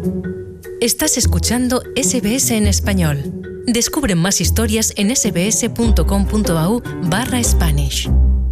Estás escuchando SBS en español. Descubre más historias en sbs.com.au/Spanish.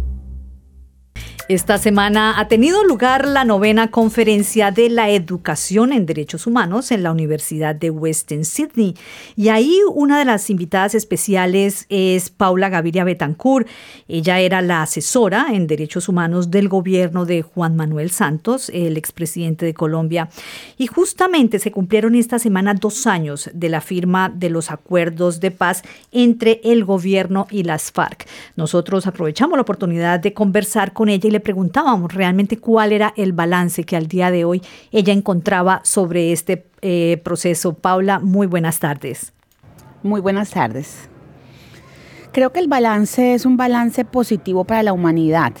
Esta semana ha tenido lugar la 9ª Conferencia de la Educación en Derechos Humanos en la Universidad de Western Sydney. Y ahí una de las invitadas especiales es Paula Gaviria Betancourt. Ella era la asesora en Derechos Humanos del gobierno de Juan Manuel Santos, el expresidente de Colombia. Y justamente se cumplieron esta semana 2 años de la firma de los acuerdos de paz entre el gobierno y las FARC. Nosotros aprovechamos la oportunidad de conversar con ella y le preguntábamos realmente cuál era el balance que al día de hoy ella encontraba sobre este proceso. Paula, muy buenas tardes. Muy buenas tardes. Creo que el balance es un balance positivo para la humanidad,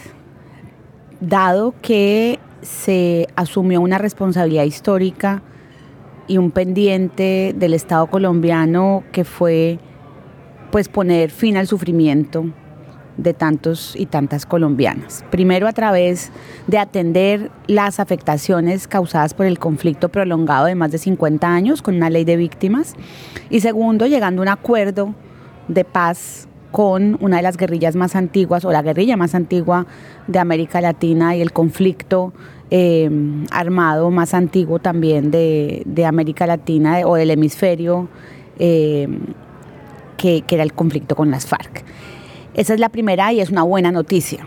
dado que se asumió una responsabilidad histórica y un pendiente del Estado colombiano que fue pues poner fin al sufrimiento de tantos y tantas colombianas. Primero, a través de atender las afectaciones causadas por el conflicto prolongado de más de 50 años con una ley de víctimas. Y segundo, llegando a un acuerdo de paz con una de las guerrillas más antiguas, o la guerrilla más antigua de América Latina, y el conflicto armado más antiguo también de América Latina o del hemisferio, que era el conflicto con las FARC. Esa es la primera y es una buena noticia.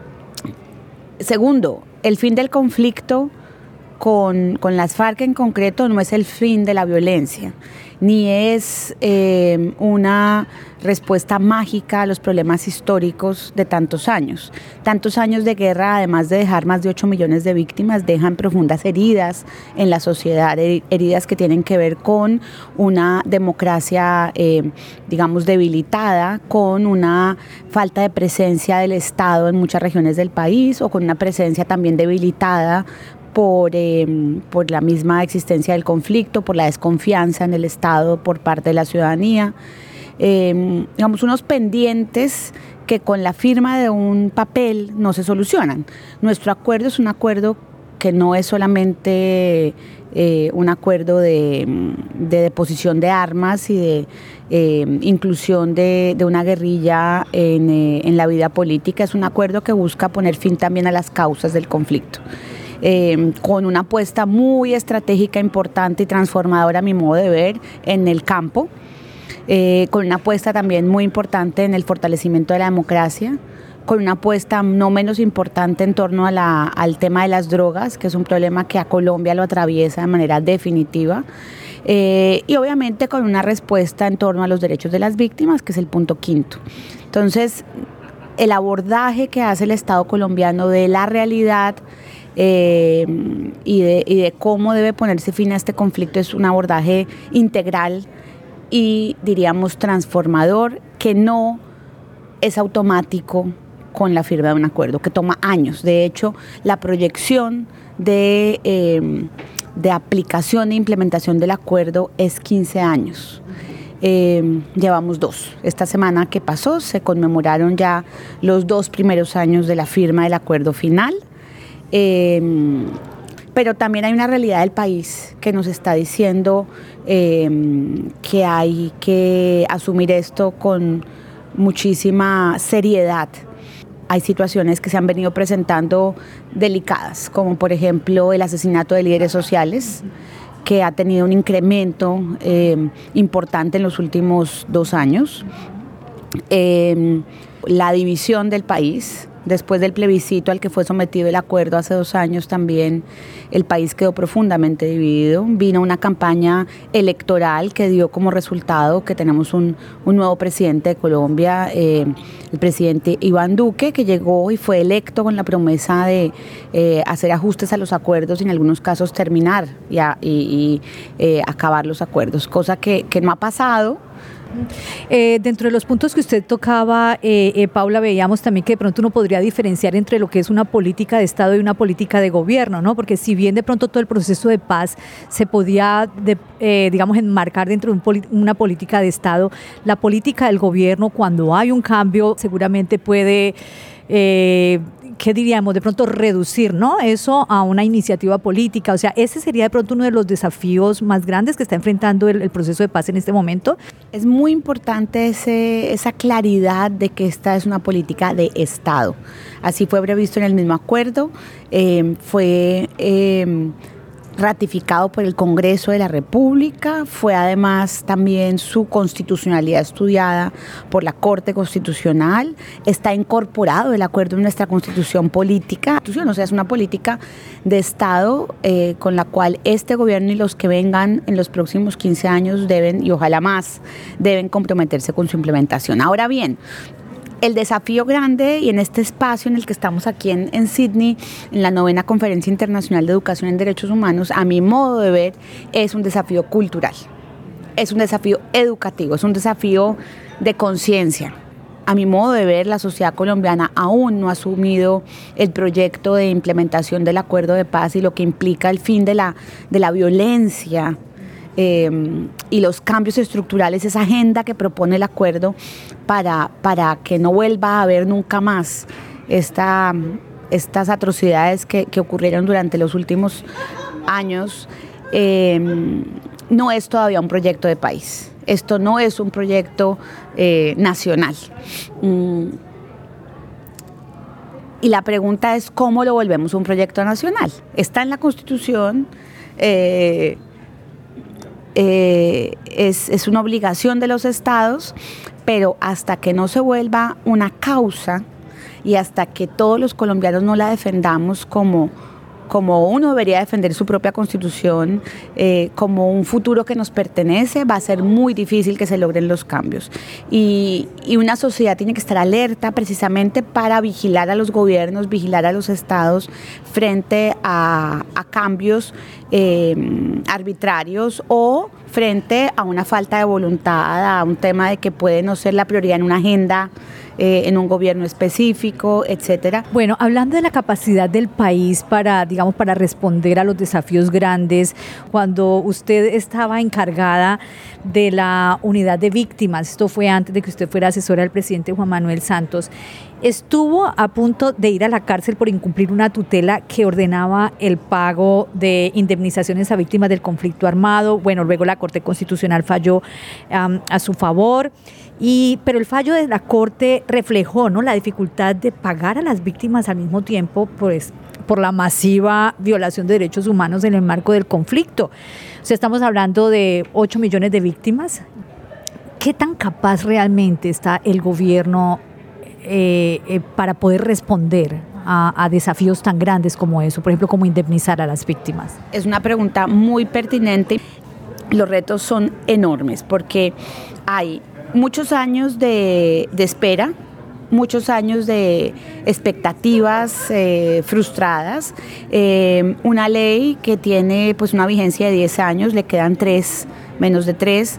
Segundo, el fin del conflicto con las FARC en concreto no es el fin de la violencia, ni es una respuesta mágica a los problemas históricos de tantos años. Tantos años de guerra, además de dejar más de 8 millones de víctimas, dejan profundas heridas en la sociedad, heridas que tienen que ver con una democracia, digamos, debilitada, con una falta de presencia del Estado en muchas regiones del país, o con una presencia también debilitada por la misma existencia del conflicto, por la desconfianza en el Estado por parte de la ciudadanía. Digamos, unos pendientes que con la firma de un papel no se solucionan. Nuestro acuerdo es un acuerdo que no es solamente un acuerdo de deposición de armas y de inclusión de una guerrilla en la vida política. Es un acuerdo que busca poner fin también a las causas del conflicto. Con una apuesta muy estratégica, importante y transformadora, a mi modo de ver, en el campo, con una apuesta también muy importante en el fortalecimiento de la democracia, con una apuesta no menos importante en torno al tema de las drogas, que es un problema que a Colombia lo atraviesa de manera definitiva, y obviamente con una respuesta en torno a los derechos de las víctimas, que es el punto quinto. Entonces, el abordaje que hace el Estado colombiano de la realidad y de cómo debe ponerse fin a este conflicto es un abordaje integral y, diríamos, transformador, que no es automático con la firma de un acuerdo, que toma años. De hecho, la proyección de aplicación e implementación del acuerdo es 15 años. Llevamos 2. Esta semana que pasó se conmemoraron ya los 2 primeros años de la firma del acuerdo final. Pero también hay una realidad del país que nos está diciendo que hay que asumir esto con muchísima seriedad. Hay situaciones que se han venido presentando delicadas, como por ejemplo el asesinato de líderes sociales, que ha tenido un incremento importante en los últimos 2 años. La división del país. Después del plebiscito al que fue sometido el acuerdo hace 2 años, también el país quedó profundamente dividido. Vino una campaña electoral que dio como resultado que tenemos un nuevo presidente de Colombia, el presidente Iván Duque, que llegó y fue electo con la promesa de hacer ajustes a los acuerdos y en algunos casos terminar y acabar los acuerdos, cosa que no ha pasado. Dentro de los puntos que usted tocaba, Paula, veíamos también que de pronto uno podría diferenciar entre lo que es una política de Estado y una política de gobierno, ¿no? Porque si bien de pronto todo el proceso de paz se podía, digamos, enmarcar dentro de una política de Estado, la política del gobierno, cuando hay un cambio, seguramente puede ¿qué diríamos? De pronto reducir, ¿no? Eso a una iniciativa política. O sea, ese sería de pronto uno de los desafíos más grandes que está enfrentando el proceso de paz en este momento. Es muy importante esa claridad de que esta es una política de Estado. Así fue previsto en el mismo acuerdo, fue ratificado por el Congreso de la República, fue además también su constitucionalidad estudiada por la Corte Constitucional, está incorporado el acuerdo en nuestra Constitución política, o sea, es una política de Estado con la cual este gobierno y los que vengan en los próximos 15 años deben, y ojalá más, deben comprometerse con su implementación. Ahora bien, el desafío grande, y en este espacio en el que estamos aquí en Sydney, en la 9ª Conferencia Internacional de Educación en Derechos Humanos, a mi modo de ver, es un desafío cultural, es un desafío educativo, es un desafío de conciencia. A mi modo de ver, la sociedad colombiana aún no ha asumido el proyecto de implementación del acuerdo de paz y lo que implica el fin de la violencia y los cambios estructurales, esa agenda que propone el acuerdo para que no vuelva a haber nunca más estas atrocidades que ocurrieron durante los últimos años. No es todavía un proyecto de país. Esto no es un proyecto nacional. Y la pregunta es, ¿cómo lo volvemos un proyecto nacional? Está en la Constitución, es una obligación de los estados, pero hasta que no se vuelva una causa y hasta que todos los colombianos no la defendamos como uno debería defender su propia constitución, como un futuro que nos pertenece, va a ser muy difícil que se logren los cambios. Y una sociedad tiene que estar alerta precisamente para vigilar a los gobiernos, vigilar a los estados frente a cambios arbitrarios o frente a una falta de voluntad, a un tema de que puede no ser la prioridad en una agenda, en un gobierno específico, etcétera. Bueno, hablando de la capacidad del país para responder a los desafíos grandes, cuando usted estaba encargada de la unidad de víctimas, esto fue antes de que usted fuera asesora del presidente Juan Manuel Santos, estuvo a punto de ir a la cárcel por incumplir una tutela que ordenaba el pago de indemnizaciones a víctimas del conflicto armado. Bueno, luego la Corte Constitucional falló a su favor. Pero el fallo de la Corte reflejó, ¿no?, la dificultad de pagar a las víctimas al mismo tiempo, pues, por la masiva violación de derechos humanos en el marco del conflicto. O sea, estamos hablando de 8 millones de víctimas. ¿Qué tan capaz realmente está el gobierno para poder responder a desafíos tan grandes como eso? Por ejemplo, como indemnizar a las víctimas. Es una pregunta muy pertinente. Los retos son enormes porque hay muchos años de espera, muchos años de expectativas frustradas, una ley que tiene pues una vigencia de 10 años, le quedan 3, menos de 3,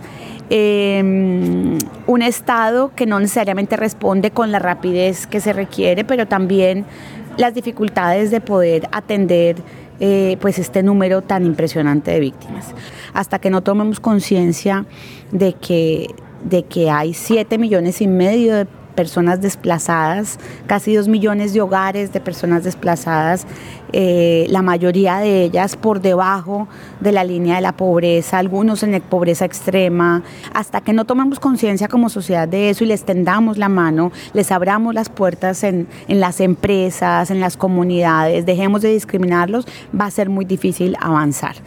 un Estado que no necesariamente responde con la rapidez que se requiere, pero también las dificultades de poder atender pues este número tan impresionante de víctimas. Hasta que no tomemos conciencia de que hay 7,5 millones de personas desplazadas, casi 2 millones de hogares de personas desplazadas, la mayoría de ellas por debajo de la línea de la pobreza, algunos en pobreza extrema. Hasta que no tomemos conciencia como sociedad de eso y les tendamos la mano, les abramos las puertas en las empresas, en las comunidades, dejemos de discriminarlos, va a ser muy difícil avanzar.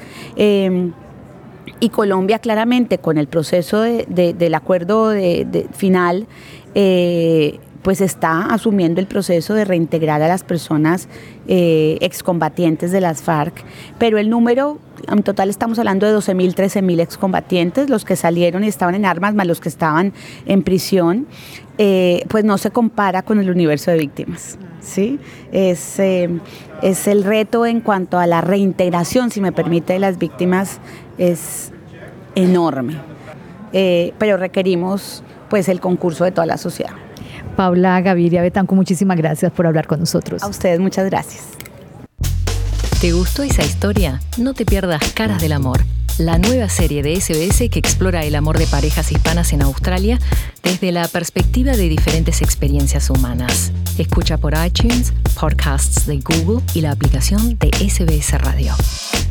Y Colombia claramente con el proceso del acuerdo final pues está asumiendo el proceso de reintegrar a las personas excombatientes de las FARC, pero el número, en total estamos hablando de 12,000, 13,000 excombatientes, los que salieron y estaban en armas más los que estaban en prisión, pues no se compara con el universo de víctimas, ¿sí? Es el reto en cuanto a la reintegración, si me permite, de las víctimas es enorme, pero requerimos pues el concurso de toda la sociedad. Paula Gaviria Betancourt, muchísimas gracias por hablar con nosotros. A ustedes muchas gracias. ¿Te gustó esa historia? No te pierdas Caras del Amor, la nueva serie de SBS que explora el amor de parejas hispanas en Australia desde la perspectiva de diferentes experiencias humanas. Escucha por iTunes, podcasts de Google y la aplicación de SBS Radio.